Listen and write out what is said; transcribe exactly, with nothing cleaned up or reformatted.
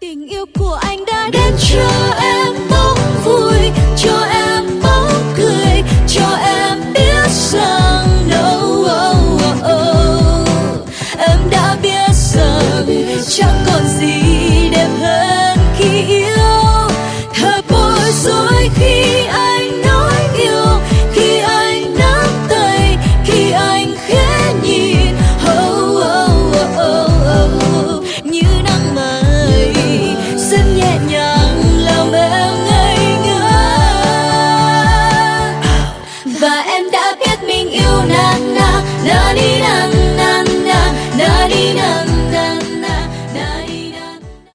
tình yêu của anh đã đến cho em bóng vui.